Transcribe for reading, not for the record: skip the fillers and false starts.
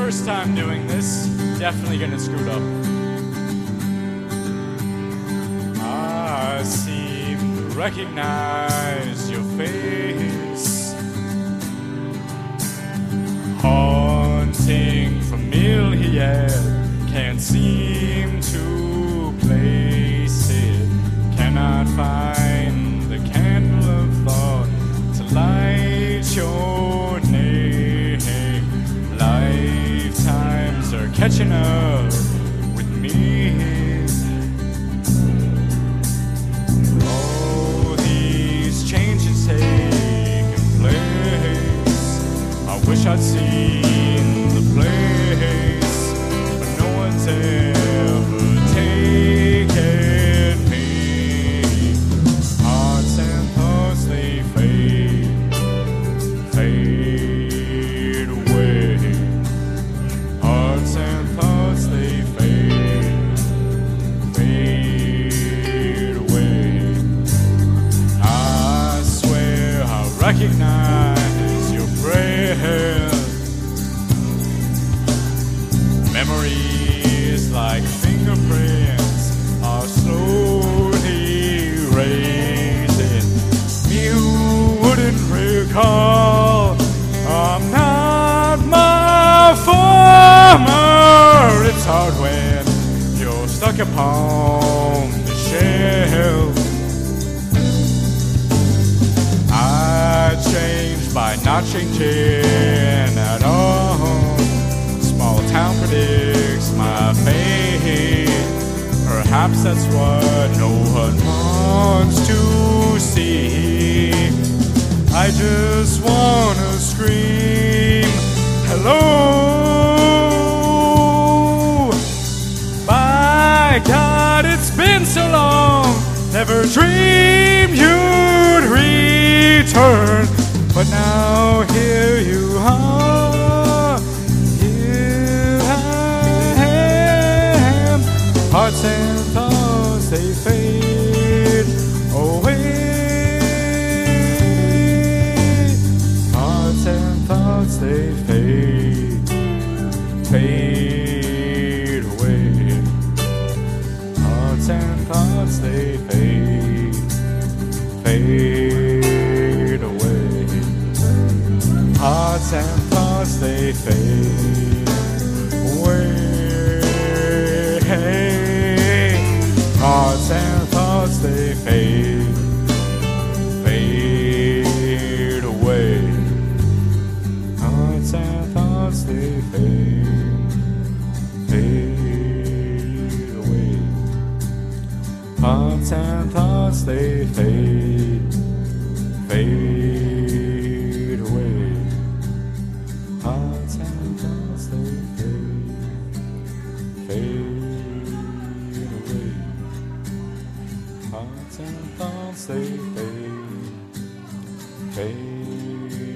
first time doing this. Definitely gonna screw it up. I seem to recognize your face, haunting, familiar, can't seem to place it, cannot find the candle of thought to light your name. Lifetimes are catching up with me. Oh, these changes taking place. I wish I'd seen the place, but no one's ever taken me. Hearts and thoughts, they fade away. Hearts and thoughts, they fade away. I swear I recognize your breath. Memories like fingerprints are slowly erasing. You wouldn't recall I'm not my former. It's hard when you're stuck upon the shelf. I changed by not changing at all. Small town predicts my fate. Perhaps that's what no one wants to see. I just wanna scream, hello. By God, it's been so long. Never dreamed you'd return, but now here you are. Here I am. Hearts and thoughts, they fade away. Hearts and thoughts, they fade away. Hearts and thoughts, they fade away. Hearts and thoughts, they fade away. Hearts and thoughts, they fade away. Hearts and thoughts, they fade away. Hearts and thoughts, they fade away. Hearts and thoughts, they fade away. Hearts and thoughts, they fade